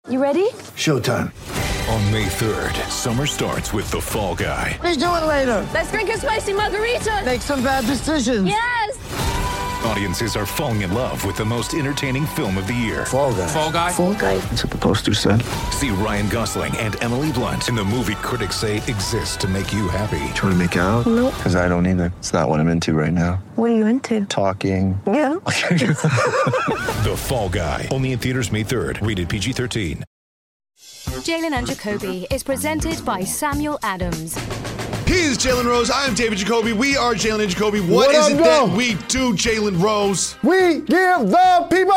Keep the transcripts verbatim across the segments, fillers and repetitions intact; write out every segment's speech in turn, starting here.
You ready? Showtime. On May third, summer starts with The Fall Guy. Let's do it later. Let's drink a spicy margarita. Make some bad decisions. Yes! Audiences are falling in love with the most entertaining film of the year. Fall Guy. Fall Guy? Fall Guy. That's what the poster said. See Ryan Gosling and Emily Blunt in the movie critics say exists to make you happy. Trying to make it out? Nope. Because I don't either. It's not what I'm into right now. What are you into? Talking. Yeah. The Fall Guy. Only in theaters May third. Rated P G thirteen. Jalen and Jacoby is presented by Samuel Adams. He's Jalen Rose. I'm David Jacoby. We are Jalen and Jacoby. What, What is up, it though? that we do, Jalen Rose? We give the people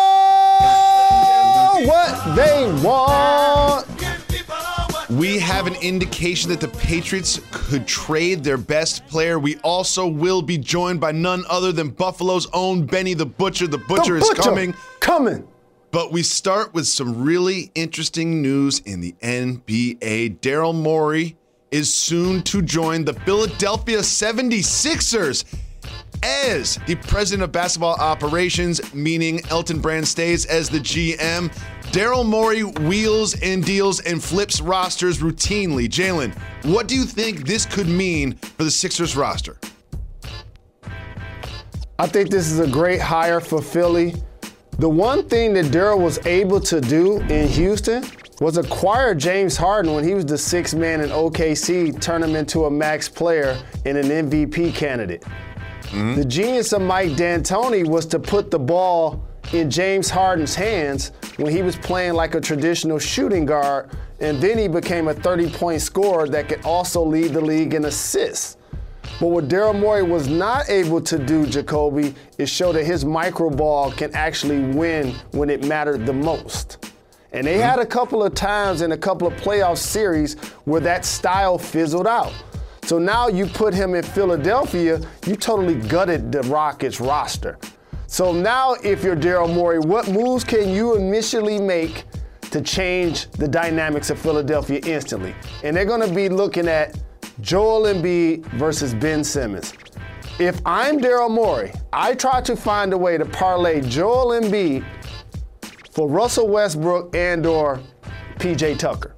what they want. We have an indication that the Patriots could trade their best player. We also will be joined by none other than Buffalo's own Benny the Butcher. The Butcher, The is Butcher coming. Coming. But we start with some really interesting news in the N B A. Daryl Morey is soon to join the Philadelphia seventy-sixers as the president of basketball operations, meaning Elton Brand stays as the G M. Daryl Morey wheels and deals and flips rosters routinely. Jalen, what do you think this could mean for the Sixers roster? I think this is a great hire for Philly. The one thing that Daryl was able to do in Houston was acquire James Harden when he was the sixth man in O K C, turn him into a max player and an M V P candidate. Mm-hmm. The genius of Mike D'Antoni was to put the ball in James Harden's hands when he was playing like a traditional shooting guard, and then he became a thirty-point scorer that could also lead the league in assists. But what Daryl Morey was not able to do, Jacoby, is show that his micro ball can actually win when it mattered the most. And they had a couple of times in a couple of playoff series where that style fizzled out. So now you put him in Philadelphia, you totally gutted the Rockets roster. So now if you're Daryl Morey, what moves can you initially make to change the dynamics of Philadelphia instantly? And they're going to be looking at Joel Embiid versus Ben Simmons. If I'm Daryl Morey, I try to find a way to parlay Joel Embiid for Russell Westbrook and or P J Tucker.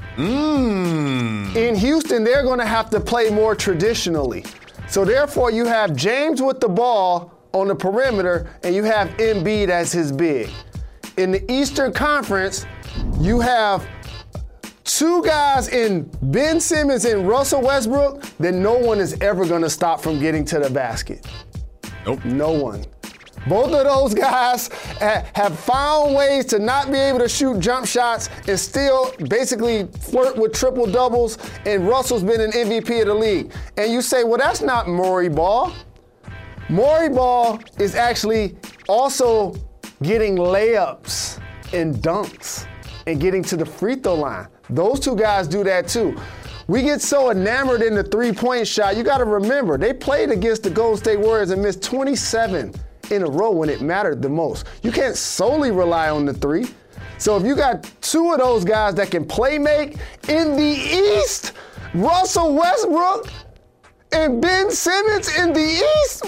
Mm. In Houston, they're going to have to play more traditionally. So therefore, you have James with the ball on the perimeter, and you have Embiid as his big. In the Eastern Conference, you have two guys in Ben Simmons and Russell Westbrook that no one is ever going to stop from getting to the basket. Nope. No one. Both of those guys have found ways to not be able to shoot jump shots and still basically flirt with triple doubles, and Russell's been an M V P of the league. And you say, well, that's not Morey ball. Morey ball is actually also getting layups and dunks and getting to the free throw line. Those two guys do that too. We get so enamored in the three-point shot. You got to remember, they played against the Golden State Warriors and missed twenty-seven in a row when it mattered the most. You can't solely rely on the three. So if you got two of those guys that can play make in the East, Russell Westbrook and Ben Simmons in the East,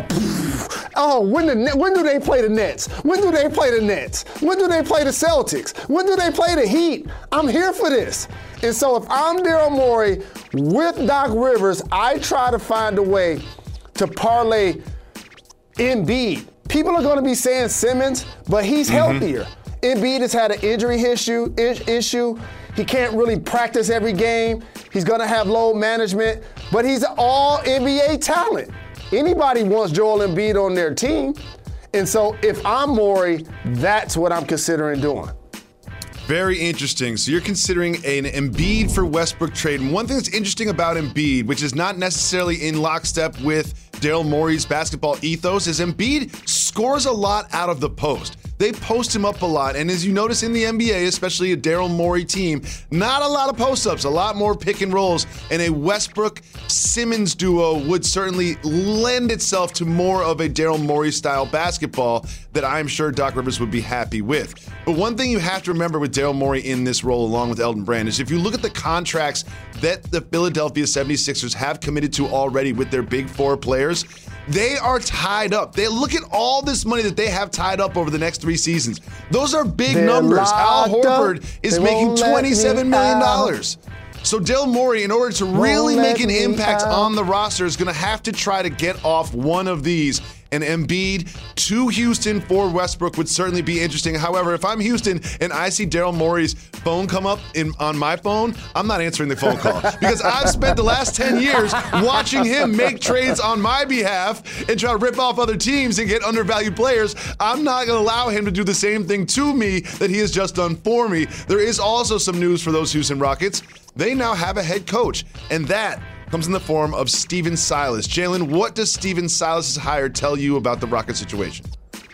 oh, when the when do they play the Nets? When do they play the Nets? When do they play the Celtics? When do they play the Heat? I'm here for this. And so if I'm Daryl Morey with Doc Rivers, I try to find a way to parlay Embiid. People are going to be saying Simmons, but he's mm-hmm. healthier. Embiid has had an injury issue. issue. He can't really practice every game. He's going to have load management, but he's an all N B A talent. Anybody wants Joel Embiid on their team. And so if I'm Morey, that's what I'm considering doing. Very interesting. So you're considering an Embiid for Westbrook trade. And one thing that's interesting about Embiid, which is not necessarily in lockstep with Daryl Morey's basketball ethos, is Embiid scores a lot out of the post. They post him up a lot, and as you notice in the N B A, especially a Daryl Morey team, not a lot of post-ups, a lot more pick and rolls, and a Westbrook-Simmons duo would certainly lend itself to more of a Daryl Morey-style basketball that I'm sure Doc Rivers would be happy with. But one thing you have to remember with Daryl Morey in this role, along with Elton Brand, is if you look at the contracts that the Philadelphia seventy-sixers have committed to already with their big four players, they are tied up. They look at all this money that they have tied up over the next three seasons. Those are big They're numbers. Al Horford up. is They making won't let twenty-seven me million out. dollars. So Daryl Morey, in order to really Won't make an let me impact out. on the roster, is going to have to try to get off one of these. And Embiid to Houston for Westbrook would certainly be interesting. However, if I'm Houston and I see Daryl Morey's phone come up in, on my phone, I'm not answering the phone call because I've spent the last ten years watching him make trades on my behalf and try to rip off other teams and get undervalued players. I'm not going to allow him to do the same thing to me that he has just done for me. There is also some news for those Houston Rockets. They now have a head coach, and that comes in the form of Stephen Silas. Jalen, what does Stephen Silas' hire tell you about the Rocket situation?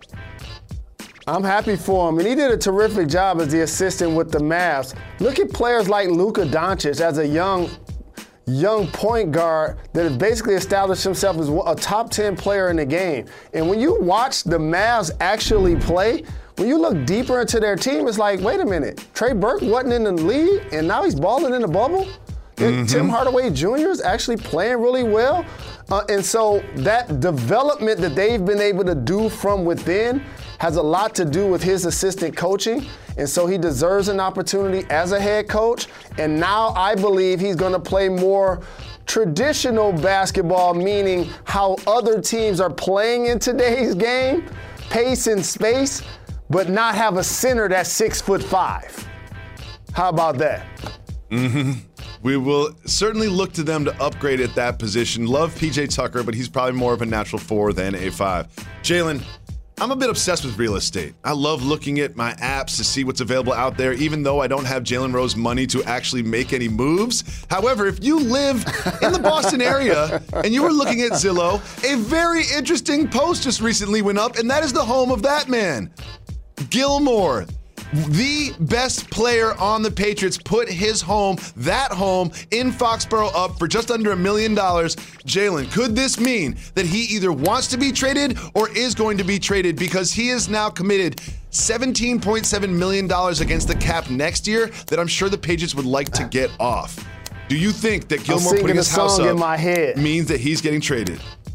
I'm happy for him, and he did a terrific job as the assistant with the Mavs. Look at players like Luka Doncic as a young, young point guard that has basically established himself as a top ten player in the game. And when you watch the Mavs actually play, when you look deeper into their team, it's like, wait a minute, Trey Burke wasn't in the league, and now he's balling in the bubble? Mm-hmm. Tim Hardaway Junior is actually playing really well. Uh, and so that development that they've been able to do from within has a lot to do with his assistant coaching. And so he deserves an opportunity as a head coach. And now I believe he's going to play more traditional basketball, meaning how other teams are playing in today's game, pace and space, but not have a center that's six foot five. How about that? Mm-hmm. We will certainly look to them to upgrade at that position. Love P J Tucker, but he's probably more of a natural four than a five. Jalen, I'm a bit obsessed with real estate. I love looking at my apps to see what's available out there, even though I don't have Jalen Rose money to actually make any moves. However, if you live in the Boston area and you were looking at Zillow, a very interesting post just recently went up, and that is the home of that man, Gilmore. The best player on the Patriots put his home, that home, in Foxborough up for just under a million dollars. Jalen, could this mean that he either wants to be traded or is going to be traded because he is now committed seventeen point seven million dollars against the cap next year that I'm sure the Patriots would like to get off? Do you think that Gilmore putting his house up in my head. means that he's getting traded?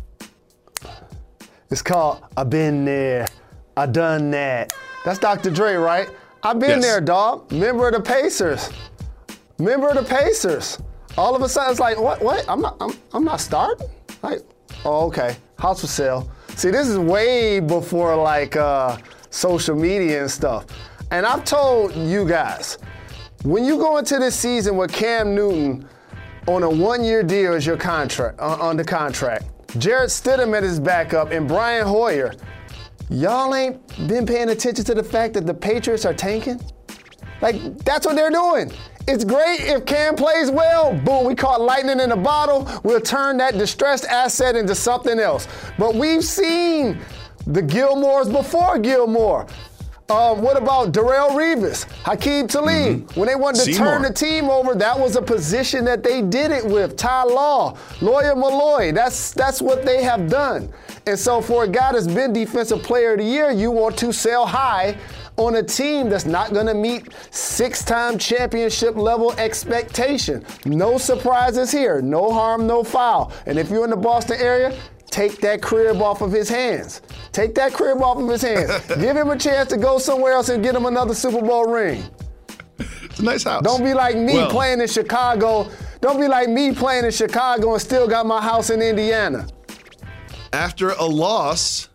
It's called I've Been There, I Done That. That's Doctor Dre, right? I've been Yes. there, dog. Member of the Pacers. Member of the Pacers. All of a sudden, it's like, what? What? I'm not. I'm. I'm not starting. Like, oh, okay. House for sale. See, this is way before like uh, social media and stuff. And I've told you guys, when you go into this season with Cam Newton on a one-year deal as your contract, uh, on the contract, Jarrett Stidham at his backup, and Brian Hoyer. Y'all ain't been paying attention to the fact that the Patriots are tanking? Like, that's what they're doing. It's great if Cam plays well. Boom, we caught lightning in a bottle. We'll turn that distressed asset into something else. But we've seen the Gilmores before Gilmore. Um, what about Darrelle Revis, Hakeem Talib? Mm-hmm. When they wanted to Seymour. turn the team over, that was a position that they did it with. Ty Law, Lawyer Malloy, that's that's what they have done. And so for a guy that's been Defensive Player of the Year, you want to sell high on a team that's not going to meet six-time championship level expectation. No surprises here. No harm, no foul. And if you're in the Boston area, take that crib off of his hands. Take that crib off of his hands. Give him a chance to go somewhere else and get him another Super Bowl ring. It's a nice house. Don't be like me Well, playing in Chicago. Don't be like me playing in Chicago and still got my house in Indiana. After a loss,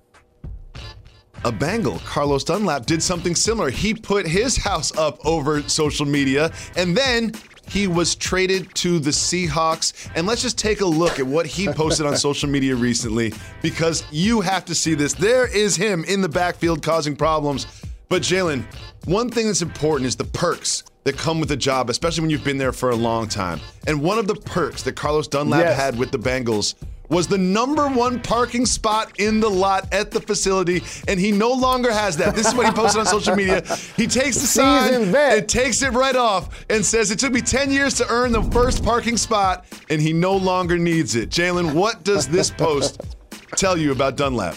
a Bengal, Carlos Dunlap, did something similar. He put his house up over social media, and then he was traded to the Seahawks. And let's just take a look at what he posted on social media recently, because you have to see this. There is him in the backfield causing problems. But Jalen, one thing that's important is the perks that come with a job, especially when you've been there for a long time. And one of the perks that Carlos Dunlap Yes. had with the Bengals was the number one parking spot in the lot at the facility, and he no longer has that. This is what he posted on social media. He takes the sign Seasoned vet. and takes it right off and says, it took me ten years to earn the first parking spot, and he no longer needs it. Jalen, what does this post tell you about Dunlap?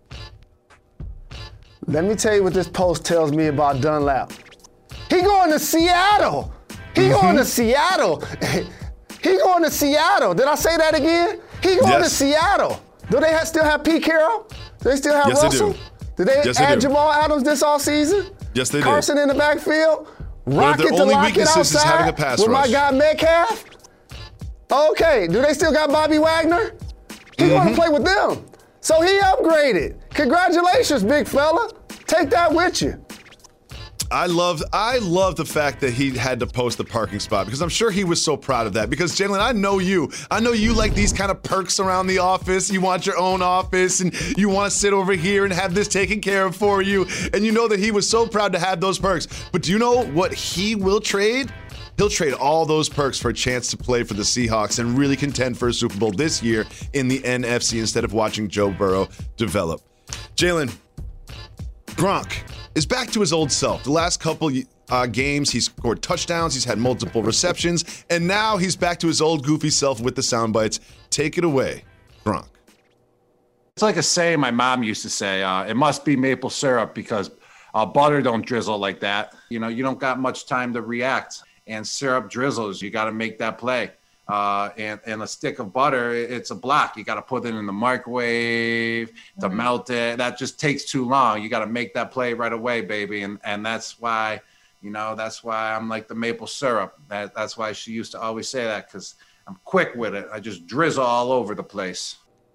Let me tell you what this post tells me about Dunlap. He going to Seattle. He Mm-hmm. going to Seattle. He going to Seattle. Did I say that again? He going Yes. to Seattle. Do they have, still have Pete Carroll? Do they still have Yes, they Russell? do. Did they yes, add they Jamal Adams this offseason? Yes, they Carson did. in the backfield. Rocket their to only lock it weaknesses is outside having a pass with rush. my guy Metcalf. Okay, do they still got Bobby Wagner? He mm-hmm. want to play with them. So he upgraded. Congratulations, big fella. Take that with you. I love I love the fact that he had to post the parking spot because I'm sure he was so proud of that. Because Jalen, I know you. I know you like these kind of perks around the office. You want your own office and you want to sit over here and have this taken care of for you. And you know that he was so proud to have those perks. But do you know what he will trade? He'll trade all those perks for a chance to play for the Seahawks and really contend for a Super Bowl this year in the N F C instead of watching Joe Burrow develop. Jalen, Gronk is back to his old self. The last couple uh, games, he's scored touchdowns, he's had multiple receptions, and now he's back to his old goofy self with the sound bites. Take it away, Gronk. It's like a saying my mom used to say, uh, it must be maple syrup because uh, butter don't drizzle like that. You know, you don't got much time to react, and syrup drizzles. You got to make that play. Uh, and, and a stick of butter, it's a block. You got to put it in the microwave to mm-hmm. melt it. That just takes too long. You got to make that play right away, baby. And and that's why, you know, that's why I'm like the maple syrup. That, that's why she used to always say that, because I'm quick with it. I just drizzle all over the place.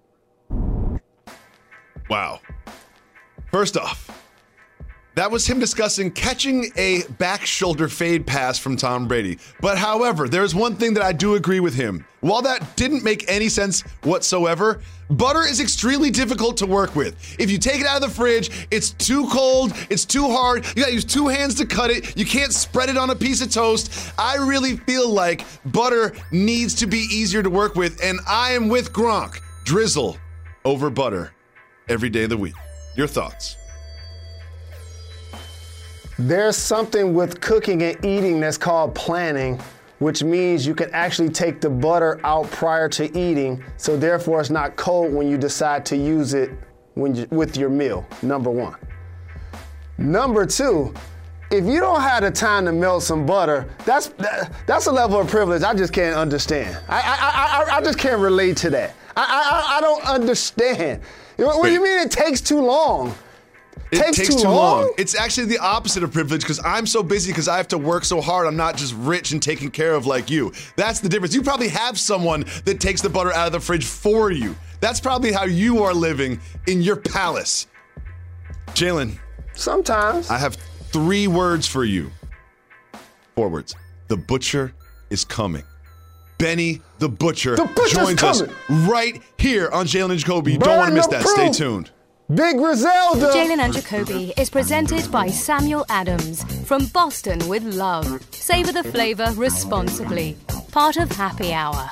Wow. First off, that was him discussing catching a back shoulder fade pass from Tom Brady. But however, there's one thing that I do agree with him. While that didn't make any sense whatsoever, butter is extremely difficult to work with. If you take it out of the fridge, it's too cold, it's too hard, you gotta use two hands to cut it, you can't spread it on a piece of toast. I really feel like butter needs to be easier to work with, and I am with Gronk. Drizzle over butter every day of the week. Your thoughts? There's something with cooking and eating that's called planning, which means you can actually take the butter out prior to eating, so therefore it's not cold when you decide to use it when you, with your meal, number one. Number two, if you don't have the time to melt some butter, that's that, that's a level of privilege I just can't understand. I I I, I just can't relate to that. I I, I don't understand. What do you mean it takes too long? It takes, takes too, too long? long. It's actually the opposite of privilege because I'm so busy because I have to work so hard. I'm not just rich and taken care of like you. That's the difference. You probably have someone that takes the butter out of the fridge for you. That's probably how you are living in your palace. Jalen. Sometimes. I have three words for you. Four words. The butcher is coming. Benny the Butcher the joins us coming. right here on Jalen and Jacoby. You don't want to miss that. Stay tuned. Big Griselda. Jalen and Jacoby is presented by Samuel Adams from Boston with Love. Savor the flavor responsibly. Part of Happy Hour.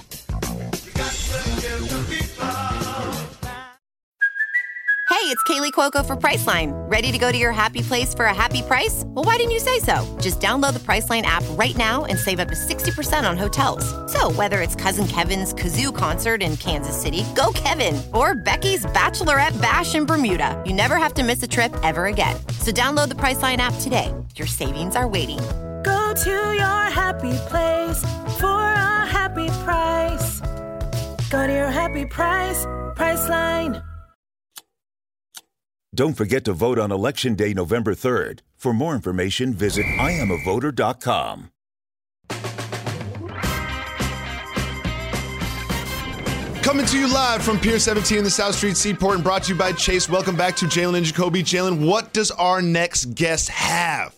Hey, it's Kaylee Cuoco for Priceline. Ready to go to your happy place for a happy price? Well, why didn't you say so? Just download the Priceline app right now and save up to sixty percent on hotels. So whether it's Cousin Kevin's Kazoo Concert in Kansas City, go Kevin, or Becky's Bachelorette Bash in Bermuda, you never have to miss a trip ever again. So download the Priceline app today. Your savings are waiting. Go to your happy place for a happy price. Go to your happy price, Priceline. Don't forget to vote on Election Day, November third. For more information, visit I am a voter dot com. Coming to you live from Pier seventeen in the South Street Seaport and brought to you by Chase. Welcome back to Jalen and Jacoby. Jalen, what does our next guest have?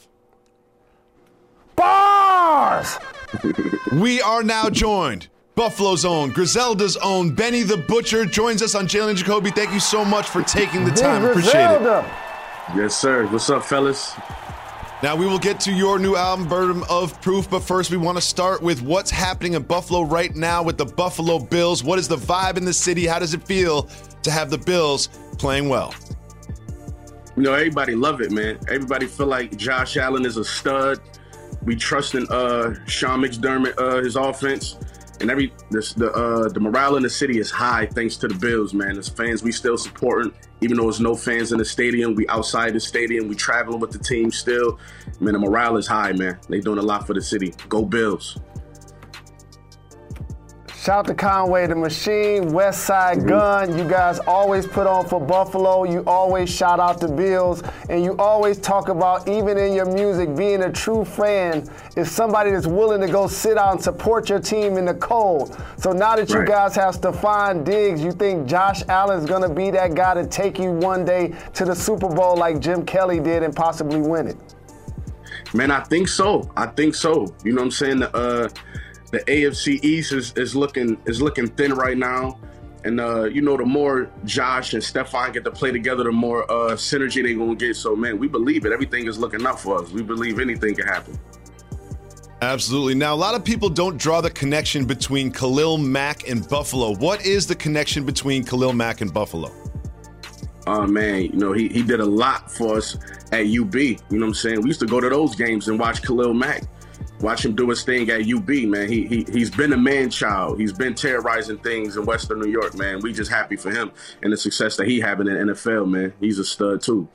Bars! We are now joined. Buffalo's own, Griselda's own, Benny the Butcher joins us on Jalen and Jacoby. Thank you so much for taking the time. Big Appreciate Griselda. it. Yes, sir. What's up, fellas? Now, we will get to your new album, Burden of Proof, but first we want to start with what's happening in Buffalo right now with the Buffalo Bills. What is the vibe in the city? How does it feel to have the Bills playing well? You know, everybody love it, man. Everybody feel like Josh Allen is a stud. We trust in uh, Sean McDermott, uh, his offense. And every this, the uh, the morale in the city is high thanks to the Bills, man. As fans, we still supporting, even though there's no fans in the stadium. We outside the stadium. We traveling with the team still. Man, the morale is high, man. They doing a lot for the city. Go Bills. Shout out to Conway the Machine, West Side mm-hmm. Gun. You guys always put on for Buffalo. You always shout out the Bills. And you always talk about, even in your music, being a true fan is somebody that's willing to go sit out and support your team in the cold. So now that you right. guys have Stephon Diggs, you think Josh Allen's going to be that guy to take you one day to the Super Bowl like Jim Kelly did and possibly win it? Man, I think so. I think so. You know what I'm saying? The, uh, the A F C East is, is looking is looking thin right now. And, uh, you know, the more Josh and Stephon get to play together, the more uh, synergy they're going to get. So, man, we believe it. Everything is looking up for us. We believe anything can happen. Absolutely. Now, a lot of people don't draw the connection between Khalil Mack and Buffalo. What is the connection between Khalil Mack and Buffalo? Uh, man, you know, he, he did a lot for us at U B. You know what I'm saying? We used to go to those games and watch Khalil Mack. Watch him do his thing at U B, man. He, he, he's been a man-child. He's been terrorizing things in Western New York, man. We just happy for him and the success that he having in the N F L, man. He's a stud, too.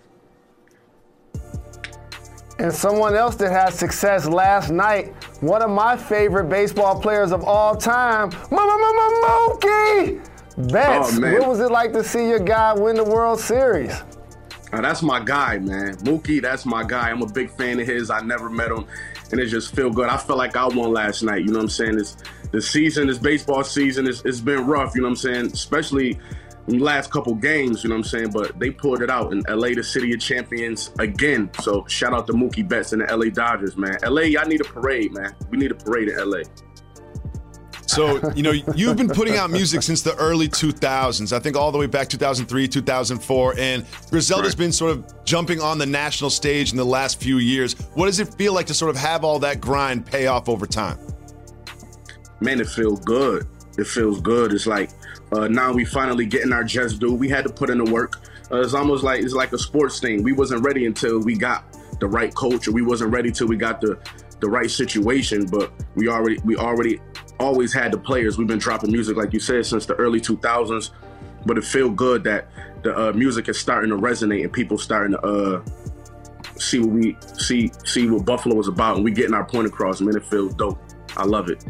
And someone else that had success last night, one of my favorite baseball players of all time, Mookie Betts. Oh, what was it like to see your guy win the World Series? Uh, that's my guy, man. Mookie, that's my guy. I'm a big fan of his. I never met him, and it just feel good. I felt like I won last night. You know what I'm saying? This the season, this baseball season, it's, it's been rough. You know what I'm saying? Especially in the last couple games. You know what I'm saying? But they pulled it out, and L A, the city of champions again. So shout out to Mookie Betts and the L A Dodgers, man. L A, y'all need a parade, man. We need a parade in L A. So, you know, you've been putting out music since the early two thousands, I think all the way back two thousand three, two thousand four, and Griselda's right. been sort of jumping on the national stage in the last few years. What does it feel like to sort of have all that grind pay off over time? Man, it feels good. It feels good. It's like uh, now we finally getting our just due. We had to put in the work. Uh, it's almost like it's like a sports thing. We wasn't ready until we got the right coach, or we wasn't ready till we got the the right situation, but we already we already always had the players. We've been dropping music, like you said, since the early two thousands, but it feel good that the uh, music is starting to resonate and people starting to uh, see what we see see what Buffalo is about, and we getting our point across. Man, it feels dope. I love it.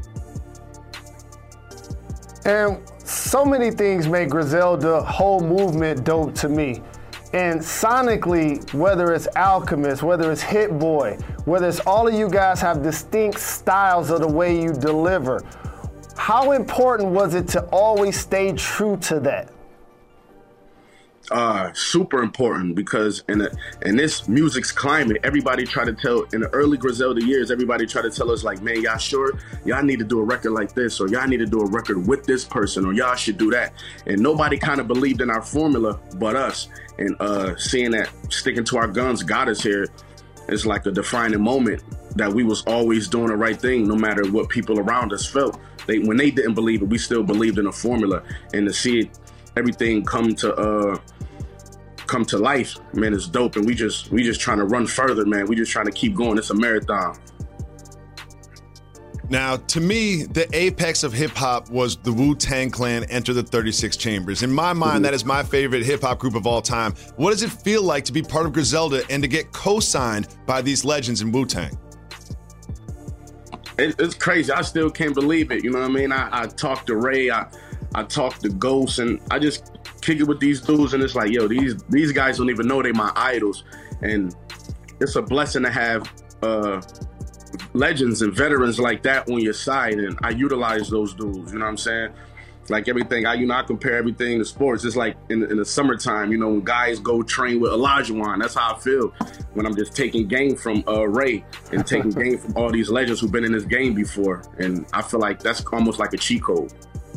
And so many things make Griselda whole movement dope to me. And sonically, whether it's Alchemist, whether it's Hit Boy, whether it's all of you guys have distinct styles of the way you deliver. How important was it to always stay true to that? Uh, super important, because in a, in this music's climate, everybody tried to tell, in the early Griselda years, everybody tried to tell us like, man, y'all sure y'all need to do a record like this, or y'all need to do a record with this person, or y'all should do that. And nobody kind of believed in our formula but us. And uh, seeing that sticking to our guns got us here is like a defining moment that we was always doing the right thing, no matter what people around us felt. They, when they didn't believe it, we still believed in the formula. And to see it, everything come to uh, come to life, man, it's dope. And we just we just trying to run further, man. We just trying to keep going. It's a marathon. Now, to me, the apex of hip-hop was the Wu-Tang Clan Enter the thirty-six Chambers. In my mind, mm-hmm. that is my favorite hip-hop group of all time. What does it feel like to be part of Griselda and to get co-signed by these legends in Wu-Tang? It, it's crazy. I still can't believe it. You know what I mean? I, I talked to Ray, I, I talked to Ghost, and I just kick it with these dudes, and it's like, yo, these these guys don't even know they my idols. And it's a blessing to have uh, legends and veterans like that on your side, and I utilize those dudes, you know what I'm saying? Like everything, I you know I compare everything to sports. It's like in, in the summertime, you know, when guys go train with Olajuwon, that's how I feel when I'm just taking game from uh, Ray and taking game from all these legends who've been in this game before, and I feel like that's almost like a cheat code.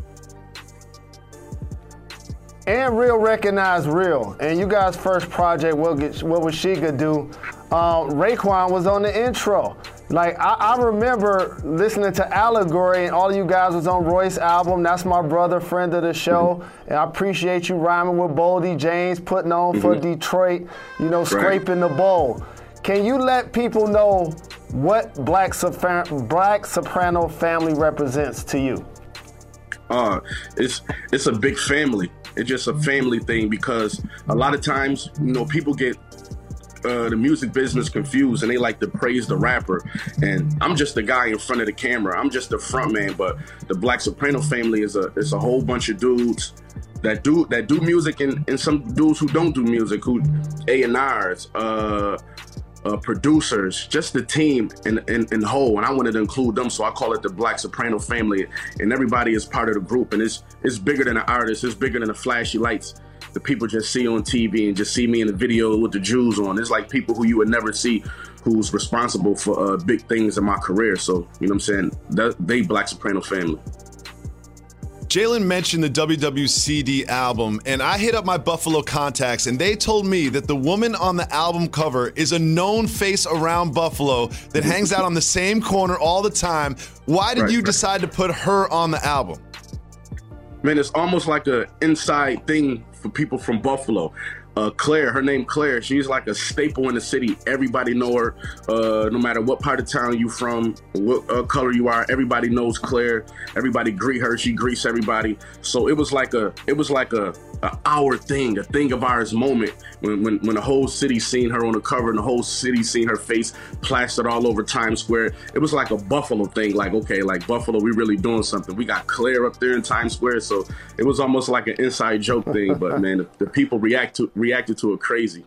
And Real recognize Real. And you guys' first project, What, get, what Was She Gonna Do? Um, Raekwon was on the intro. Like, I, I remember listening to Allegory, and all of you guys was on Royce's album. That's my brother, friend of the show. Mm-hmm. And I appreciate you rhyming with Boldy James, putting on mm-hmm. for Detroit, you know, scraping right. the bowl. Can you let people know what Black, Sopran- Black Soprano family represents to you? Uh, it's it's a big family. It's just a family thing, because a lot of times, you know, people get uh, the music business confused, and they like to praise the rapper. And I'm just the guy in front of the camera. I'm just the front man. But the Black Soprano family is a is a whole bunch of dudes that do that do music, and, and some dudes who don't do music, who A and R's, uh, uh, producers, just the team in, in in whole. And I wanted to include them, so I call it the Black Soprano family. And everybody is part of the group, and it's it's bigger than an artist. It's bigger than the flashy lights the people just see on T V and just see me in the video with the jewels on. It's like people who you would never see who's responsible for uh, big things in my career. So, you know what I'm saying? That, they Black Soprano family. Jalen mentioned the W W C D album, and I hit up my Buffalo contacts, and they told me that the woman on the album cover is a known face around Buffalo that hangs out on the same corner all the time. Why did Right, you right. decide to put her on the album? Man, it's almost like an inside thing for people from Buffalo. Uh, Claire, her name Claire, she's like a staple in the city. Everybody know her, uh, no matter what part of town you from, what uh, color you are. Everybody knows Claire. Everybody greet her. She greets everybody. So it was like a, it was like a, a our thing, a thing of ours moment when, when when the whole city seen her on the cover and the whole city seen her face plastered all over Times Square. It was like a Buffalo thing. Like, okay, like Buffalo, we really doing something. We got Claire up there in Times Square. So it was almost like an inside joke thing. But man, the, the people react to reacted to it crazy.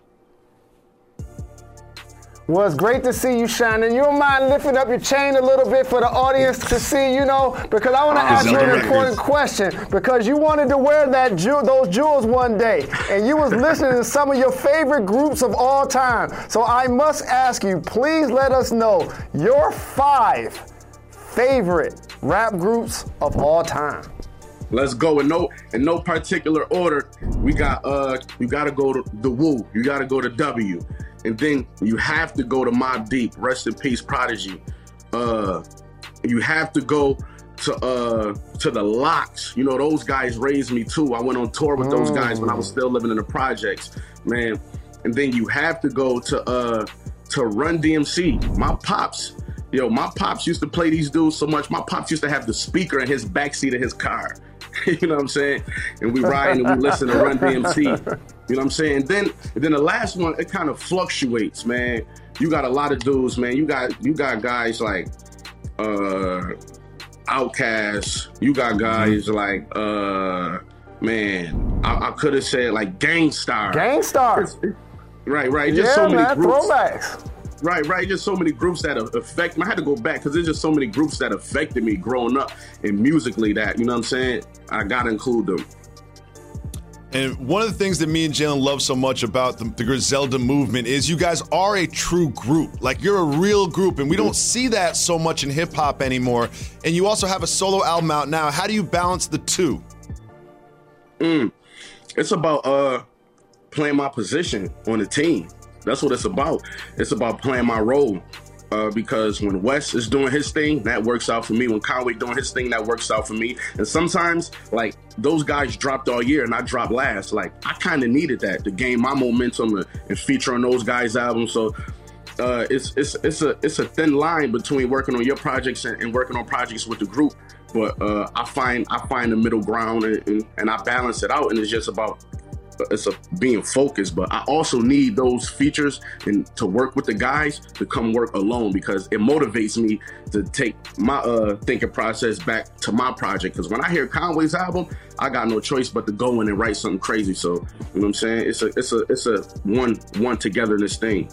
Well, it's great to see you, Shannon. You don't mind lifting up your chain a little bit for the audience to see, you know, because I want to ask you an important question, because you wanted to wear that ju- those jewels one day, and you was listening to some of your favorite groups of all time. So I must ask you, please let us know your five favorite rap groups of all time. Let's go in no in no particular order. We got uh you gotta go to the Wu, you gotta go to W, and then you have to go to Mobb Deep, rest in peace, Prodigy. Uh you have to go to uh to the Locks. You know, those guys raised me too. I went on tour with those guys when I was still living in the projects, man. And then you have to go to uh to Run D M C. My pops. Yo, my pops used to play these dudes so much. My pops used to have the speaker in his backseat of his car. You know what I'm saying? And we ride and we listen to Run D M C. You know what I'm saying? And then, and then the last one, it kind of fluctuates, man. You got a lot of dudes, man. You got you got guys like uh, Outkast. You got guys like uh, man. I, I could have said like Gangstar. Gangstar. Right, right. Just yeah, so many man. groups. Throwbacks. Right, right. Just so many groups that affect me. I had to go back because there's just so many groups that affected me growing up and musically that, you know what I'm saying? I got to include them. And one of the things that me and Jalen love so much about the, the Griselda movement is you guys are a true group. Like, you're a real group, and we don't see that so much in hip-hop anymore. And you also have a solo album out now. How do you balance the two? Mm. It's about uh, playing my position on the team. That's what it's about. It's about playing my role. Uh, because when Wes is doing his thing, that works out for me. When Conway doing his thing, that works out for me. And sometimes, like, those guys dropped all year and I dropped last. Like, I kind of needed that to gain my momentum and, and feature on those guys' albums. So uh, it's it's it's a it's a thin line between working on your projects and, and working on projects with the group. But uh, I find I find the middle ground and, and, and I balance it out. And it's just about it's a being focused, but I also need those features and to work with the guys to come work alone, because it motivates me to take my uh, thinking process back to my project. Because when I hear Conway's album, I got no choice but to go in and write something crazy. So, you know what I'm saying? It's a it's a it's a one one togetherness thing.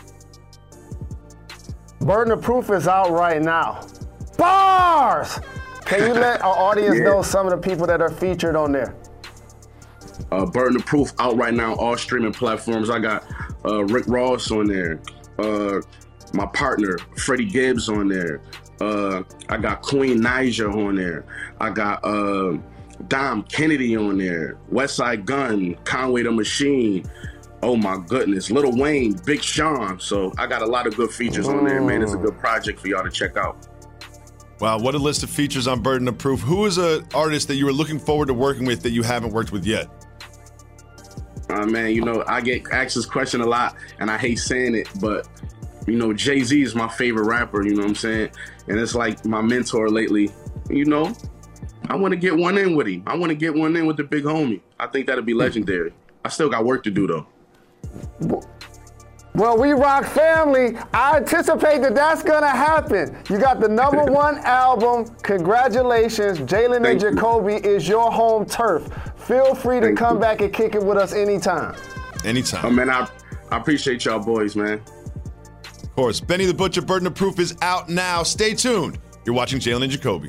Burden of Proof is out right now. Bars! Can you let our audience Yeah. know some of the people that are featured on there? Uh, Burden of Proof out right now, all streaming platforms. I got uh, Rick Ross on there. Uh, my partner, Freddie Gibbs on there. Uh, I got Queen Naija on there. I got uh, Dom Kennedy on there. Westside Gun, Conway the Machine. Oh my goodness. Lil Wayne, Big Sean. So I got a lot of good features on there, man. It's a good project for y'all to check out. Wow, what a list of features on Burden of Proof. Who is an artist that you were looking forward to working with that you haven't worked with yet? Uh, man, you know, I get asked this question a lot, and I hate saying it, but, you know, Jay-Z is my favorite rapper, you know what I'm saying? And it's like my mentor lately. You know, I want to get one in with him. I want to get one in with the big homie. I think that'd be legendary. I still got work to do, though. Well, we rock family. I anticipate that that's going to happen. You got the number one album. Congratulations. Jalen and Jacoby is your home turf. Feel free to Thank come you. back and kick it with us anytime. Anytime. Oh, man, I, I appreciate y'all boys, man. Of course. Benny the Butcher, Burden of Proof is out now. Stay tuned. You're watching Jalen and Jacoby.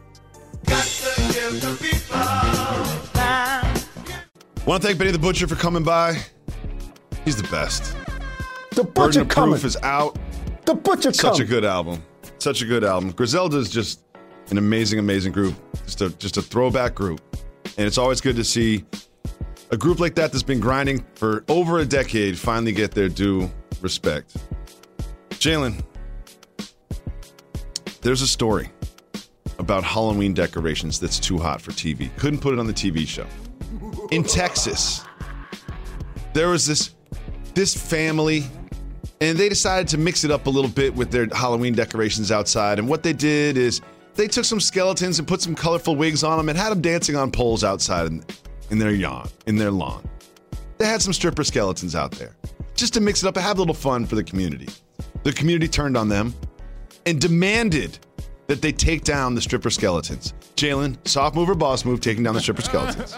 Want to thank Benny the Butcher for coming by. He's the best. The Burden Butcher of coming. Proof is out. The Butcher Such coming. a good album. Such a good album. Griselda is just an amazing, amazing group. Just a just a throwback group. And it's always good to see a group like that that's been grinding for over a decade finally get their due respect. Jalen, there's a story about Halloween decorations that's too hot for T V. Couldn't put it on the T V show. In Texas, there was this this family, and they decided to mix it up a little bit with their Halloween decorations outside. And what they did is they took some skeletons and put some colorful wigs on them and had them dancing on poles outside in, in their yawn, in their lawn. They had some stripper skeletons out there just to mix it up and have a little fun for the community. The community turned on them and demanded that they take down the stripper skeletons. Jalen, soft move or boss move, taking down the stripper skeletons.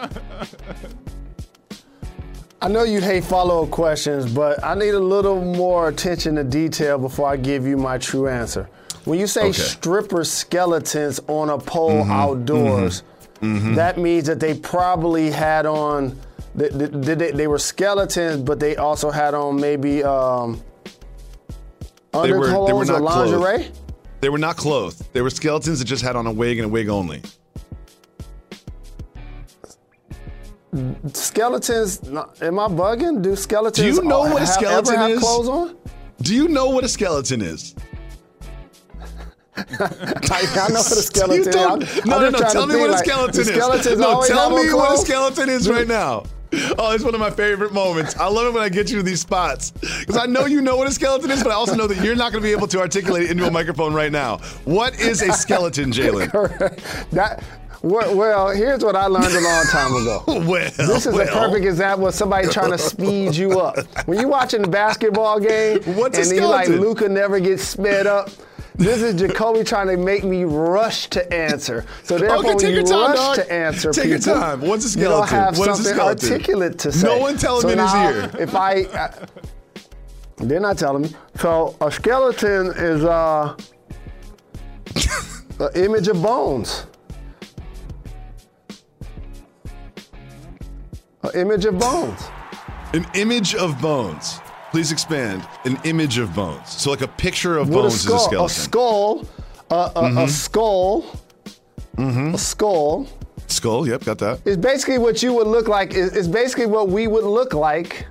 I know you hate follow-up questions, but I need a little more attention to detail before I give you my true answer. When you say Okay. stripper skeletons on a pole Mm-hmm, outdoors, mm-hmm, mm-hmm. that means that they probably had on, they, they, they, they were skeletons, but they also had on maybe um, They were, they were underclothes not or lingerie? clothed. They were not clothed. They were skeletons that just had on a wig and a wig only. Skeletons, am I bugging? Do skeletons Do you know what a have, skeleton ever have is? clothes on? Do you know what a skeleton is? I, I know what a skeleton You is. don't- I'm- no, I'm no, just no. trying to Tell me think, what a like, skeleton do is. skeletons No, always tell have on me what a clothes? skeleton is right now. Oh, it's one of my favorite moments. I love it when I get you to these spots because I know you know what a skeleton is, but I also know that you're not going to be able to articulate it into a microphone right now. What is a skeleton, Jalen? that, well, well, here's what I learned a long time ago. well, this is well. a perfect example of somebody trying to speed you up. When you're watching a basketball game What's a and you like skeleton? Luka never gets sped up, this is Jacoby trying to make me rush to answer. So therefore, Okay, when take you your time, rush dog. to answer Take your people, time. What's a you don't skeleton? have What is a something skeleton? articulate to say. No one tell him so in his now, ear. If I, I, they're not telling me. So a skeleton is uh, an image of bones. An image of bones. An image of bones. Please expand. An image of bones. So like a picture of With a bones skull, is a skeleton. a skull, a, a, Mm-hmm. a skull, Mm-hmm. a skull. Skull, yep, got that. It's basically what you would look like. It's it's basically what we would look like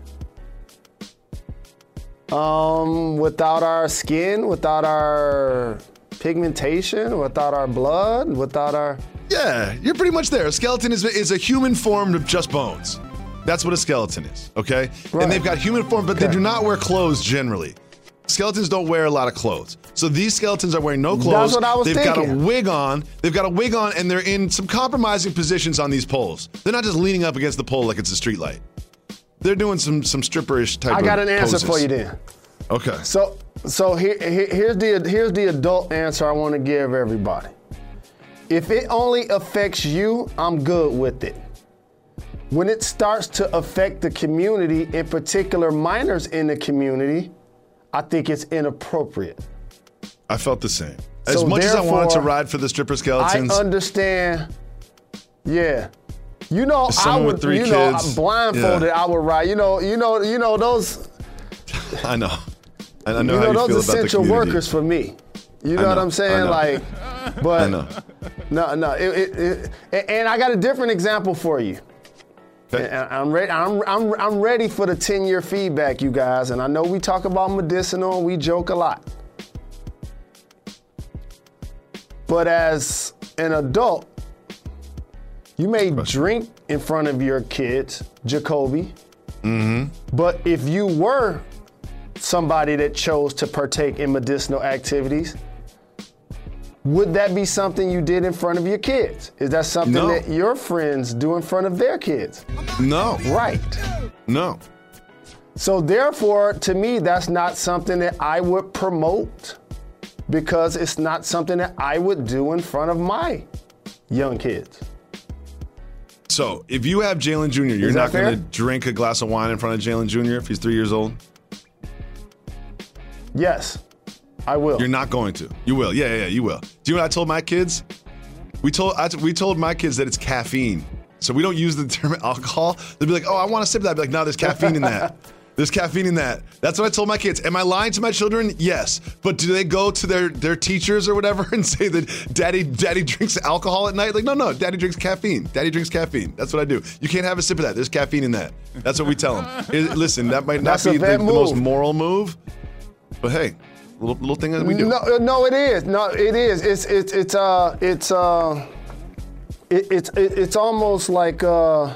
um, without our skin, without our pigmentation, without our blood, without our... Yeah, you're pretty much there. A skeleton is, is a human form of just bones. That's what a skeleton is, okay? Right. And they've got human form, but Okay. they do not wear clothes generally. Skeletons don't wear a lot of clothes. So these skeletons are wearing no clothes. That's what I was They've got a thinking. wig on. They've got a wig on, and they're in some compromising positions on these poles. They're not just leaning up against the pole like it's a street light. They're doing some some stripperish type of I got an answer poses. for you then. Okay. So, so here, here, here's the here's the adult answer I want to give everybody. If it only affects you, I'm good with it. When it starts to affect the community, in particular minors in the community, I think it's inappropriate. I felt the same. As So much as I wanted to therefore, ride for the stripper I skeletons, understand. Yeah. You know, As I someone would, with three you know, kids, blindfolded, yeah. I would ride. You know, you know, you know those. I know. And I know you how know you those feel about the essential community. workers for me. You know, I what know, I'm I saying? know. Like, but I know. no, no. It, it, it, and I got a different example for you. Okay. And I'm ready. I'm, I'm, I'm ready for the ten-year feedback, you guys. And I know we talk about medicinal and we joke a lot. But as an adult, you may drink in front of your kids, Jacoby. Mm-hmm. But if you were somebody that chose to partake in medicinal activities, would that be something you did in front of your kids? Is that something No. that your friends do in front of their kids? No. Right. No. So therefore, to me, that's not something that I would promote because it's not something that I would do in front of my young kids. So if you have Jalen Junior, you're not going to drink a glass of wine in front of Jalen Junior if he's three years old? Yes, I will. You're not going to. You will. Yeah, yeah, yeah, you will. Do you know what I told my kids? We told I, we told my kids that it's caffeine. So we don't use the term alcohol. They'd be like, oh, I want a sip of that. I'd be like, no, there's caffeine in that. There's caffeine in that. That's what I told my kids. Am I lying to my children? Yes. But do they go to their, their teachers or whatever and say that daddy daddy drinks alcohol at night? Like, no, no, daddy drinks caffeine. Daddy drinks caffeine. That's what I do. You can't have a sip of that. There's caffeine in that. That's what we tell them. It, listen, that might not That's be the, the move. most moral move, but hey, little little thing that we do. No, no, it is. No, it is. It's it's it's uh it's uh it, it's it, it's almost like uh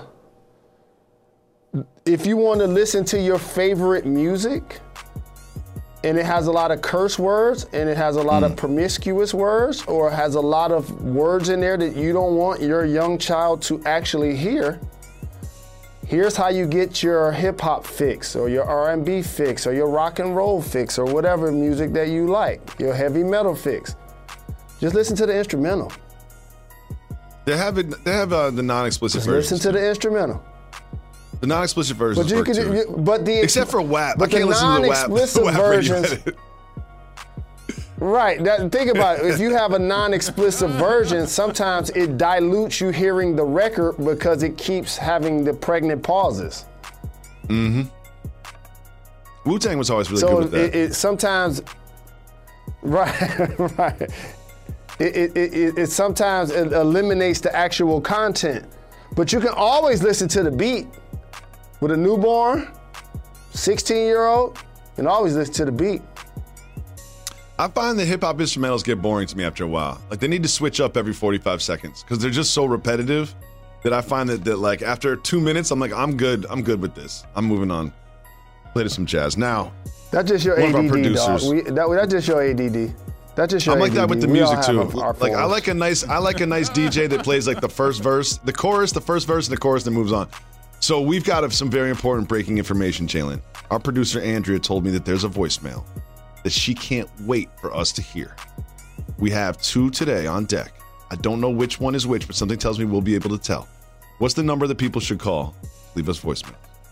if you want to listen to your favorite music and it has a lot of curse words and it has a lot mm. of promiscuous words or has a lot of words in there that you don't want your young child to actually hear, here's how you get your hip hop fix or your R and B fix or your rock and roll fix or whatever music that you like, your heavy metal fix. Just listen to the instrumental. They have it, they have uh, the non-explicit Just versions. listen to the instrumental. The non-explicit versions But you work can, too. you, but the Except for W A P. But I can't the listen to the W A P. non-explicit W A P radio versions. edit. Right. That, think about it. If you have a non-explicit version, sometimes it dilutes you hearing the record because it keeps having the pregnant pauses. Mm-hmm. Wu-Tang was always really so good with that. It, it sometimes, right, right. It, it, it, it sometimes it eliminates the actual content. But you can always listen to the beat. With a newborn, sixteen-year-old, and always listen to the beat. I find that hip-hop instrumentals get boring to me after a while. Like, they need to switch up every forty-five seconds because they're just so repetitive that I find that, that, like, after two minutes, I'm like, I'm good. I'm good with this. I'm moving on. Play to some jazz. Now, that's just your one A D D, of our producers. dog. We, that, that's just your A D D. That's just your I'm like A D D. that with the We music all too. have our Like I forms. like a nice, I like a nice D J that plays like the first verse, the chorus, the first verse, and the chorus, then moves on. So we've got some very important breaking information, Jalen. Our producer Andrea told me that there's a voicemail that she can't wait for us to hear. We have two today on deck. I don't know which one is which, but something tells me we'll be able to tell. What's the number that people should call? Leave us voicemail.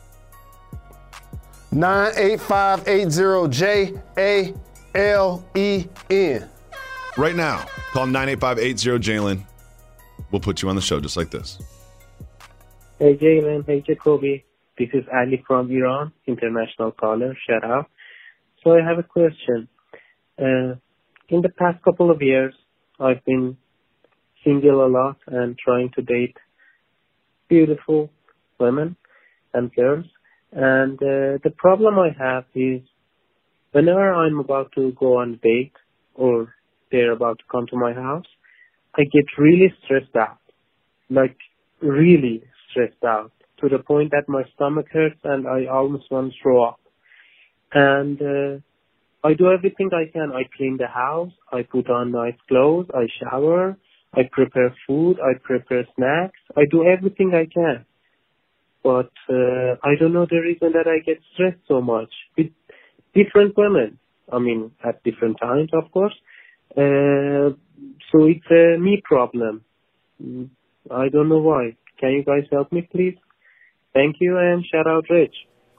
nine eight five eight zero J A L E N. Right now, call nine eight five eight zero Jalen. We'll put you on the show just like this. Hey Jalen, hey Jacoby. This is Ali from Iran, international caller. Shout out. So I have a question. Uh, in the past couple of years, I've been single a lot and trying to date beautiful women and girls. And uh, the problem I have is whenever I'm about to go on a date or they're about to come to my house, I get really stressed out. Like, really stressed out to the point that my stomach hurts and I almost want to throw up. And uh, I do everything I can. I clean the house, I put on nice clothes, I shower, I prepare food, I prepare snacks, I do everything I can. But uh, I don't know the reason that I get stressed so much with different women. I mean, at different times, of course. Uh, so it's a me problem. I don't know why. Can you guys help me, please? Thank you, and shout out Rich.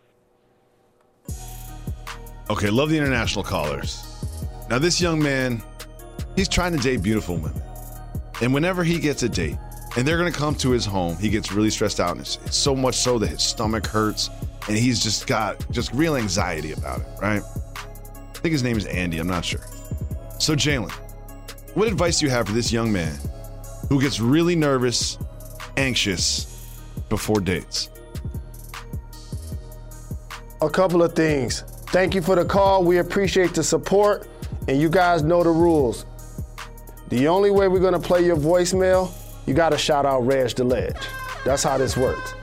Okay, love the international callers. Now, this young man, he's trying to date beautiful women. And whenever he gets a date, and they're going to come to his home, he gets really stressed out. And it's, it's so much so that his stomach hurts, and he's just got just real anxiety about it, right? I think his name is Andy. I'm not sure. So, Jalen, what advice do you have for this young man who gets really nervous, anxious before dates? A couple of things. Thank you for the call. We appreciate the support, and you guys know the rules. The only way we're gonna play your voicemail, you gotta shout out Reg the Ledge. That's how this works.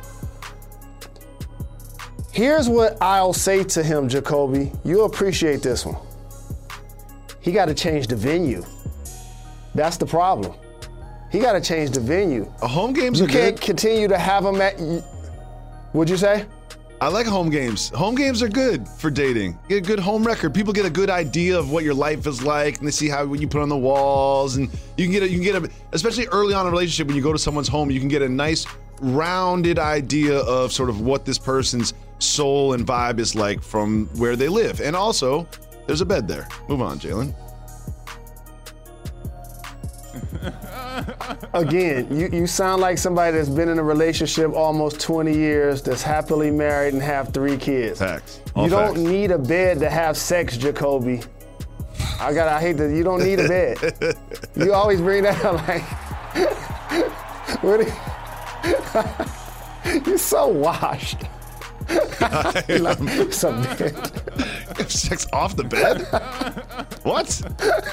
Here's what I'll say to him, Jacoby. You'll appreciate this one. He gotta change the venue. That's the problem. He gotta change the venue. A home game's You good. can't continue to have him at, what'd you say? I like home games. Home games are good for dating. Get a good home record. People get a good idea of what your life is like, and they see how what you put on the walls, and you can get a, you can get a, especially early on in a relationship when you go to someone's home, you can get a nice rounded idea of sort of what this person's soul and vibe is like from where they live. And also, there's a bed there. Move on, Jalen. Again, you, you sound like somebody that's been in a relationship almost twenty years, that's happily married and have three kids. Facts. All you facts. don't need a bed to have sex, Jacoby. I got. I hate that. You don't need a bed. You always bring that up like, what are you, you're so washed. Like, some bed. Sex off the bed? What?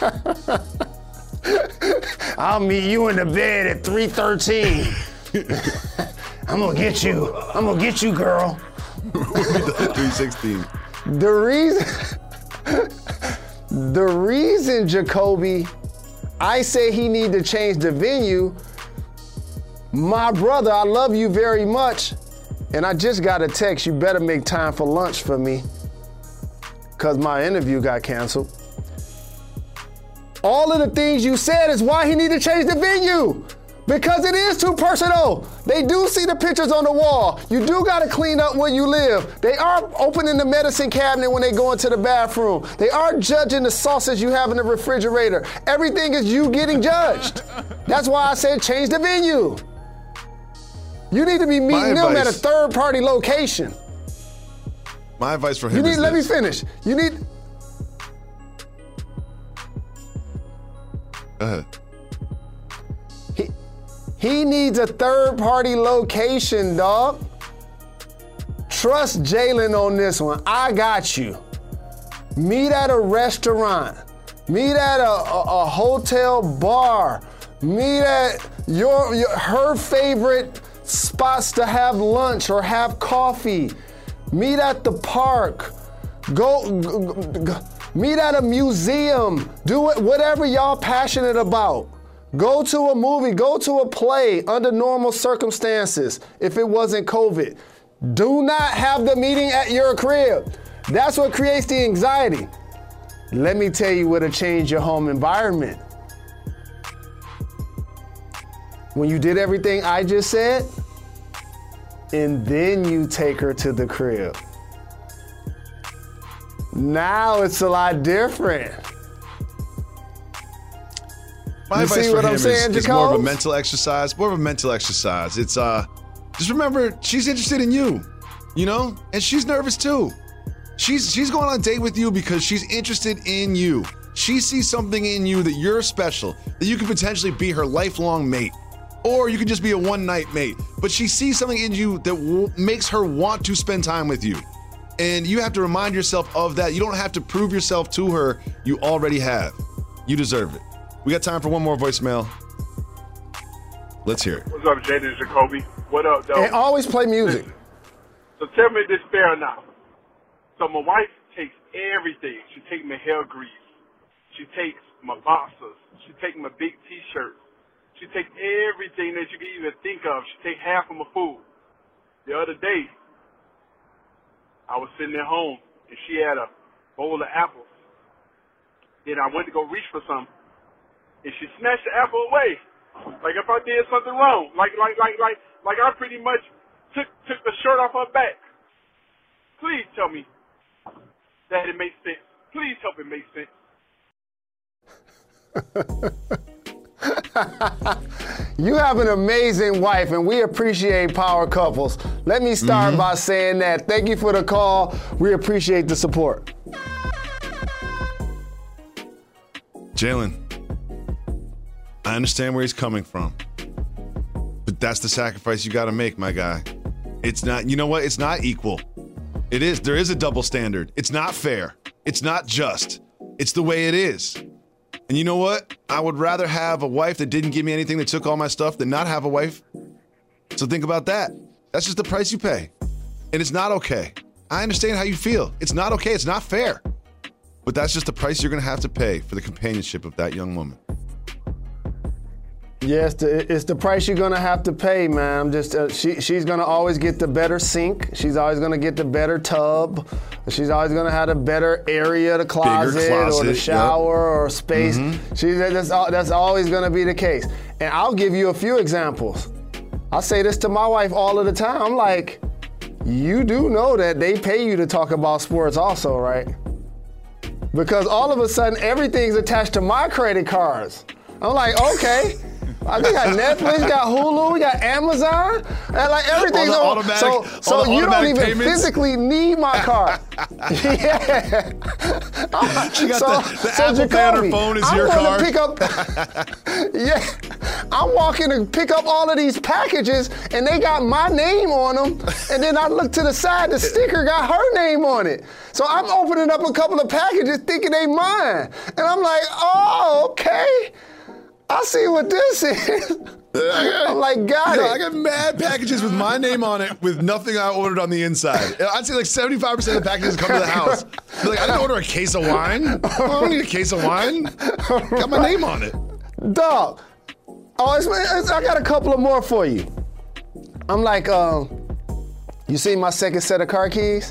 I'll meet you in the bed at three thirteen. I'm gonna get you. I'm gonna get you, girl. three sixteen. The reason, the reason, Jacoby, I say he need to change the venue. My brother, I love you very much, and I just got a text. You better make time for lunch for me, cause my interview got canceled. All of the things you said is why he need to change the venue. Because it is too personal. They do see the pictures on the wall. You do got to clean up where you live. They are opening the medicine cabinet when they go into the bathroom. They are judging the sausage you have in the refrigerator. Everything is you getting judged. That's why I said change the venue. You need to be meeting them at a third-party location. My advice for him you need, is Let this. me finish. You need... Go ahead. He, he needs a third-party location, dog. Trust Jalen on this one. I got you. Meet at a restaurant. Meet at a, a, a hotel bar. Meet at your, your her favorite spots to have lunch or have coffee. Meet at the park. Go, go, go meet at a museum. Do it, whatever y'all passionate about. Go to a movie, go to a play under normal circumstances if it wasn't COVID. Do not have the meeting at your crib. That's what creates the anxiety. Let me tell you what'll change your home environment. When you did everything I just said, and then you take her to the crib. Now it's a lot different. My you advice see for what him I'm saying, is, is more of a Jacob? mental exercise. More of a mental exercise. It's uh, just remember she's interested in you, you know, and she's nervous too. She's she's going on a date with you because she's interested in you. She sees something in you that you're special, that you could potentially be her lifelong mate, or you could just be a one-night mate. But she sees something in you that w- makes her want to spend time with you. And you have to remind yourself of that. You don't have to prove yourself to her. You already have. You deserve it. We got time for one more voicemail. Let's hear it. What's up, Jaden and Jacoby? What up, though? And always play music. Listen, so tell me this fair enough. So my wife takes everything. She takes my hair grease. She takes my boxers. She takes my big T-shirts. She takes everything that you can even think of. She takes half of my food. The other day, I was sitting at home, and she had a bowl of apples. Then I went to go reach for some, and she snatched the apple away, like if I did something wrong, like like like like like I pretty much took took the shirt off her back. Please tell me that it makes sense. Please help it make sense. You have an amazing wife, and we appreciate power couples. Let me start Mm-hmm. by saying that. Thank you for the call. We appreciate the support. Jalen, I understand where he's coming from, but that's the sacrifice you got to make, my guy. It's not, you know what? It's not equal. It is. There is a double standard. It's not fair. It's not just. It's the way it is. And you know what? I would rather have a wife that didn't give me anything that took all my stuff than not have a wife. So think about that. That's just the price you pay. And it's not okay. I understand how you feel. It's not okay. It's not fair. But that's just the price you're going to have to pay for the companionship of that young woman. Yes, the, it's the price you're gonna have to pay, man. I'm just uh, she she's gonna always get the better sink. She's always gonna get the better tub. She's always gonna have the better area, the closet, closet or the shower yep. or space. Mm-hmm. She that's that's always gonna be the case. And I'll give you a few examples. I say this to my wife all of the time. I'm like, you do know that they pay you to talk about sports also, right? Because all of a sudden everything's attached to my credit cards. I'm like, okay. I think I got Netflix, got Hulu, we got Amazon, and like everything's all on. the So, so you don't even payments. physically need my card. Yeah. She got so, the, the so Apple Jacoby, Pay on her phone is I'm your card. Pick up, yeah, I'm walking to pick up all of these packages, and they got my name on them. And then I look to the side, the sticker got her name on it. So I'm opening up a couple of packages, thinking they mine, and I'm like, oh, okay. I see what this is. I'm like, got you know, it. I got mad packages with my name on it with nothing I ordered on the inside. I'd say like seventy-five percent of the packages come to the house. They're like, I didn't order a case of wine. I don't need a case of wine. Got my name on it. Dog. Oh, it's, it's, I got a couple of more for you. I'm like, um, you see my second set of car keys?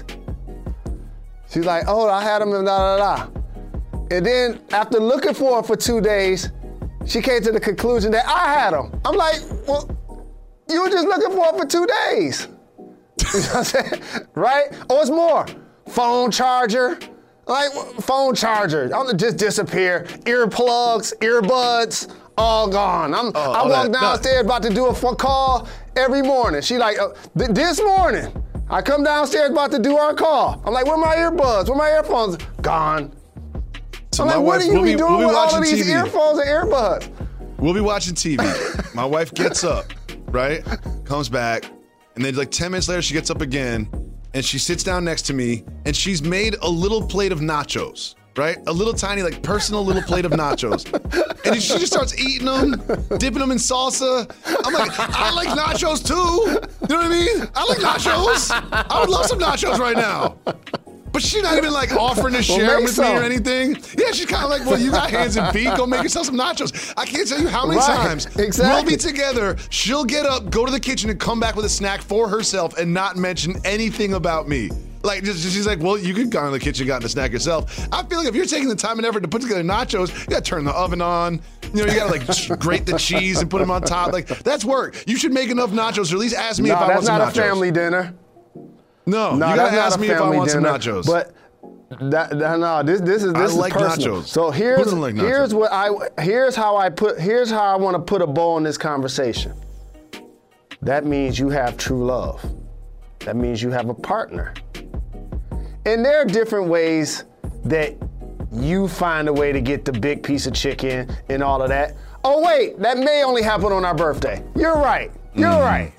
She's like, oh, I had them and da da da. And then after looking for them for two days, she came to the conclusion that I had them. I'm like, well, you were just looking for them for two days. You know what I'm saying? Right? Oh, it's more. Phone charger. Like, phone charger. I'm just disappear. Earplugs, earbuds, all gone. I'm, oh, I walk that, downstairs no. about to do a phone call every morning. She like, uh, th- this morning, I come downstairs about to do our call. I'm like, where my earbuds? Where my earphones? Gone. So I'm like, what wife, are you we'll be be, doing we'll be with all of watching these T V. earphones and earbuds? We'll be watching T V. My wife gets up, right? Comes back, and then like ten minutes later, she gets up again, and she sits down next to me, and she's made a little plate of nachos, right? A little tiny, like personal little plate of nachos. And she just starts eating them, dipping them in salsa. I'm like, I like nachos too. You know what I mean? I like nachos. I would love some nachos right now. But she's not even like offering to share well, with some. me or anything. Yeah, she's kind of like, well, you got hands and feet. Go make yourself some nachos. I can't tell you how many right, times exactly. we'll be together. She'll get up, go to the kitchen, and come back with a snack for herself and not mention anything about me. Like, just, she's like, well, you could go in the kitchen and got the snack yourself. I feel like if you're taking the time and effort to put together nachos, you got to turn the oven on. You know, you got to like grate the cheese and put them on top. Like, that's work. You should make enough nachos, or at least ask me no, if I want some nachos. that's not a family dinner. No, no you got to ask me if I want dinner, some nachos. But that, that, no, this this is this I like is personal. nachos. So here's Who doesn't like nachos? here's what I here's how I put here's how I want to put a bow on this conversation. That means you have true love. That means you have a partner. And there are different ways that you find a way to get the big piece of chicken and all of that. Oh wait, that may only happen on our birthday. You're right. You're mm. right.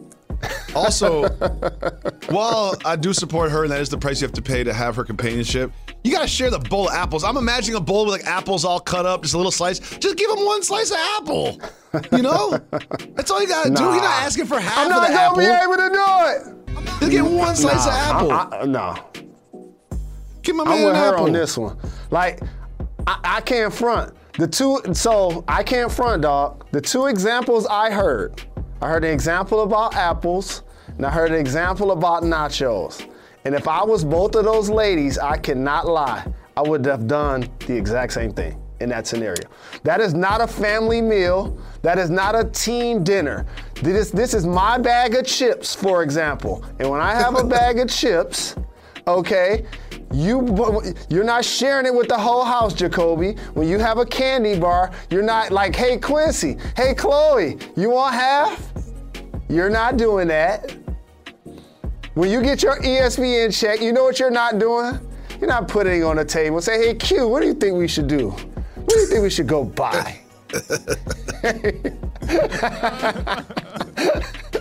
Also, while I do support her, and that is the price you have to pay to have her companionship, you gotta share the bowl of apples. I'm imagining a bowl with like apples all cut up, just a little slice. Just give him one slice of apple. You know? That's all you gotta nah. do. You're not asking for half I'm of the not apple. gonna be able to do it. Just get one slice nah, of apple. I, I, no. Give my man I'm with an her apple. on this one. Like, I, I can't front. The two, so I can't front, dog. The two examples I heard, I heard an example about apples, and I heard an example about nachos. And if I was both of those ladies, I cannot lie, I would have done the exact same thing in that scenario. That is not a family meal. That is not a team dinner. This, this is my bag of chips, for example. And when I have a bag of chips, okay, you, you're not sharing it with the whole house, Jacoby. When you have a candy bar, you're not like, hey, Quincy, hey, Chloe, you want half? You're not doing that. When you get your E S P N check, you know what you're not doing? You're not putting it on the table and say, hey, Q, what do you think we should do? What do you think we should go buy?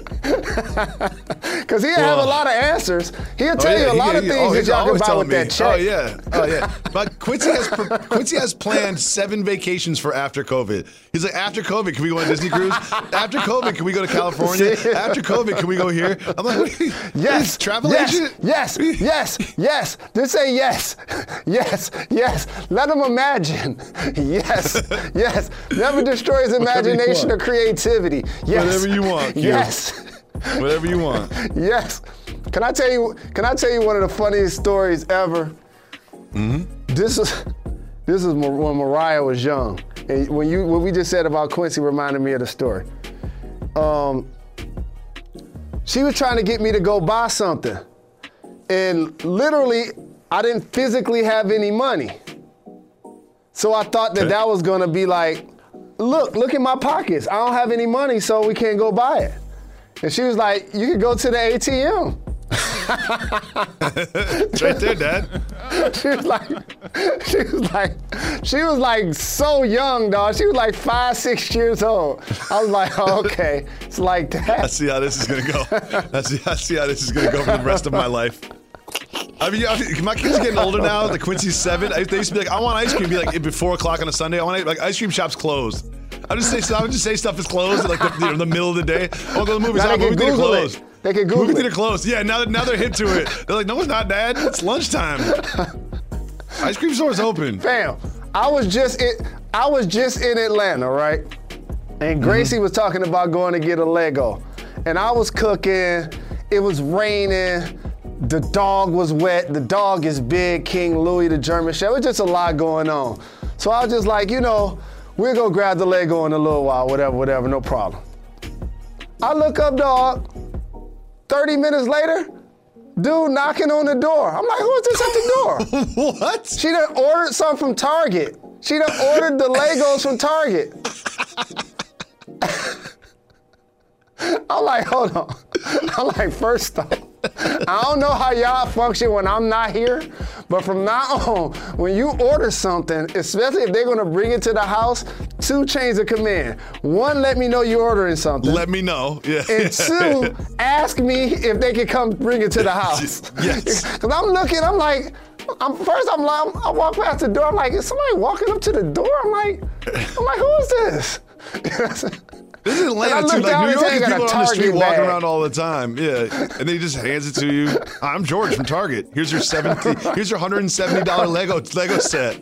Because he'll have a lot of answers. He'll tell oh, yeah, you a lot he, of he, things oh, that y'all can buy with me. that check. Oh, yeah. Oh, yeah. But Quincy has Quincy has planned seven vacations for after COVID. He's like, after COVID, can we go on Disney cruise? After COVID, can we go to California? After COVID, can we go here? I'm like, yes, travel yes, agent? Yes, yes, yes. Just say yes. Yes, yes. Let him imagine. Yes, yes. Never destroy his imagination or creativity. Yes. Whatever you want. Q. Yes. Whatever you want. Yes. Can I tell you? Can I tell you one of the funniest stories ever? Mm-hmm. This is this is when Mariah was young, and when you what we just said about Quincy reminded me of the story. Um, she was trying to get me to go buy something, and literally, I didn't physically have any money, so I thought that okay. that was gonna be like, look, look in my pockets. I don't have any money, so we can't go buy it. And she was like, you could go to the A T M. It's right there, Dad. She was like, she was like, she was like so young, dog. She was like five, six years old. I was like, oh, okay, it's like that. I see how this is gonna go. I see, I see how this is gonna go for the rest of my life. I mean, I mean, my kids are getting older now. The Quincy's seven. I, they used to be like, I want ice cream. Be like, it'd be four o'clock on a Sunday. I want like ice cream shop's closed. I just say, I would just say stuff is closed like the, you know, the middle of the day. Oh, go to the movies. Now Oh, they movie can theater Google closed. it. They can Google movie it. theater closed. Yeah, now now they're hip to it. They're like, no, it's not, Dad. It's lunchtime. Ice cream store's open. Fam, I was just in, I was just in Atlanta, right? And Gracie mm-hmm. was talking about going to get a Lego, and I was cooking. It was raining. The dog was wet. The dog is big, King Louis, the German Shepherd. It was just a lot going on. So I was just like, you know, we'll go grab the Lego in a little while, whatever, whatever, no problem. I look up, dog. thirty minutes later, dude knocking on the door. I'm like, who is this at the door? What? She done ordered something from Target. She done ordered the Legos from Target. I'm like, hold on. I'm like, first off, I don't know how y'all function when I'm not here, but from now on, when you order something, especially if they're gonna bring it to the house, two chains of command. One, let me know you're ordering something. Let me know. Yeah. And two, ask me if they can come bring it to the house. Yes. Because I'm looking, I'm like, I'm, first I'm like, I walk past the door, I'm like, is somebody walking up to the door? I'm like, I'm like, who is this? This is Atlanta too. Like New York, people are on the street walking around all the time. Yeah, and then he just hands it to you. I'm George from Target. Here's your seventy. Here's your one hundred seventy dollars Lego Lego set.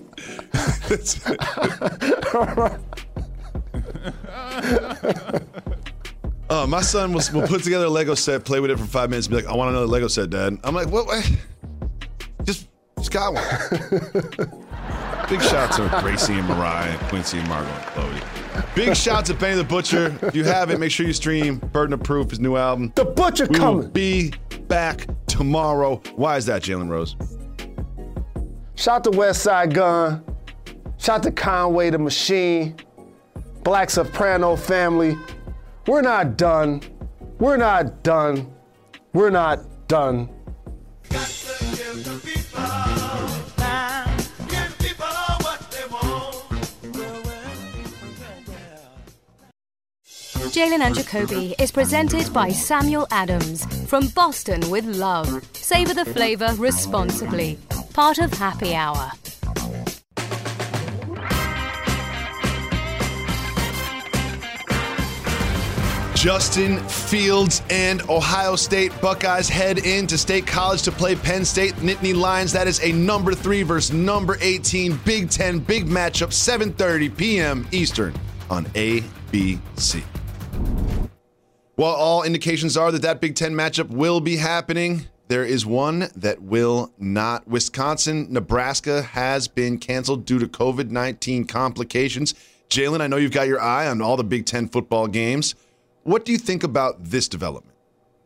uh, my son will, will put together a Lego set, play with it for five minutes, and be like, "I want another Lego set, Dad." I'm like, "What? what? Just, just got one." Big shout to Gracie and Mariah, and Quincy and Margot and Chloe. Big shout to Benny the Butcher. If you haven't, make sure you stream Burden of Proof, his new album. The Butcher we coming. Will be back tomorrow. Why is that, Jalen Rose? Shout to West Side Gun. Shout to Conway the Machine. Black Soprano family. We're not done. We're not done. We're not done. Jalen and Jacoby is presented by Samuel Adams from Boston with Love. Savor the flavor responsibly. Part of Happy Hour. Justin Fields and Ohio State Buckeyes head into State College to play Penn State Nittany Lions. That is a number three versus number eighteen Big Ten big matchup, seven thirty p.m. Eastern on A B C. While all indications are that that Big Ten matchup will be happening, there is one that will not. Wisconsin, Nebraska has been canceled due to COVID nineteen complications. Jalen, I know you've got your eye on all the Big Ten football games. What do you think about this development?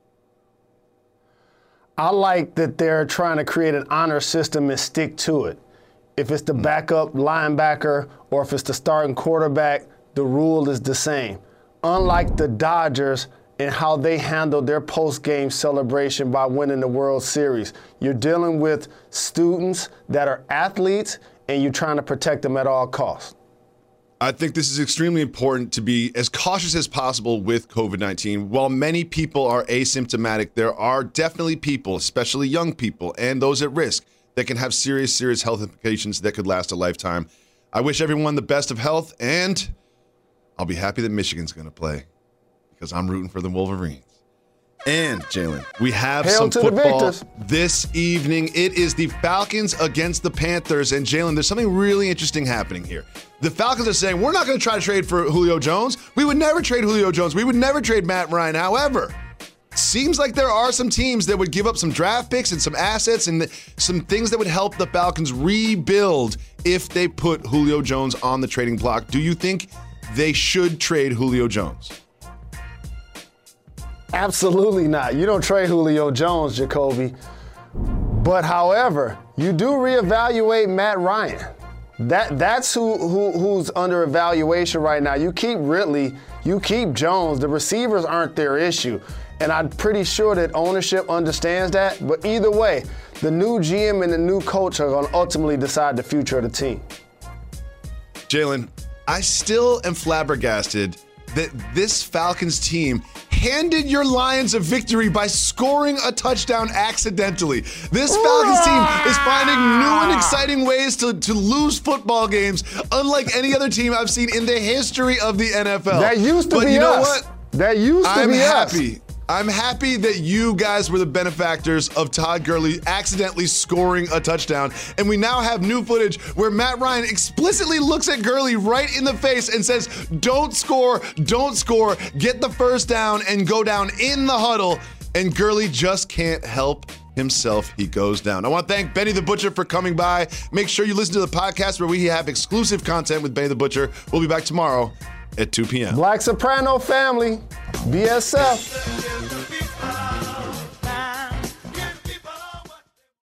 I like that they're trying to create an honor system and stick to it. If it's the backup linebacker or if it's the starting quarterback, the rule is the same. Unlike the Dodgers and how they handled their post-game celebration by winning the World Series, you're dealing with students that are athletes and you're trying to protect them at all costs. I think this is extremely important to be as cautious as possible with COVID nineteen. While many people are asymptomatic, there are definitely people, especially young people and those at risk, that can have serious, serious health implications that could last a lifetime. I wish everyone the best of health, and I'll be happy that Michigan's going to play because I'm rooting for the Wolverines. And, Jalen, we have Hail some to football the victors. this evening. It is the Falcons against the Panthers. And, Jalen, there's something really interesting happening here. The Falcons are saying, we're not going to try to trade for Julio Jones. We would never trade Julio Jones. We would never trade Matt Ryan. However, seems like there are some teams that would give up some draft picks and some assets and some things that would help the Falcons rebuild if they put Julio Jones on the trading block. Do you think they should trade Julio Jones? Absolutely not. You don't trade Julio Jones, Jacoby. But however, you do reevaluate Matt Ryan. That that's who, who who's under evaluation right now. You keep Ridley, you keep Jones. The receivers aren't their issue. And I'm pretty sure that ownership understands that. But either way, the new G M and the new coach are going to ultimately decide the future of the team. Jalen, I still am flabbergasted that this Falcons team handed your Lions a victory by scoring a touchdown accidentally. This Falcons team is finding new and exciting ways to, to lose football games, unlike any other team I've seen in the history of the N F L. That used to but be you know us. what? That used to I'm be happy. us. I'm happy that you guys were the benefactors of Todd Gurley accidentally scoring a touchdown. And we now have new footage where Matt Ryan explicitly looks at Gurley right in the face and says, don't score, don't score, get the first down and go down in the huddle. And Gurley just can't help himself. He goes down. I want to thank Benny the Butcher for coming by. Make sure you listen to the podcast where we have exclusive content with Benny the Butcher. We'll be back tomorrow at two p.m. Black Soprano family, B S F.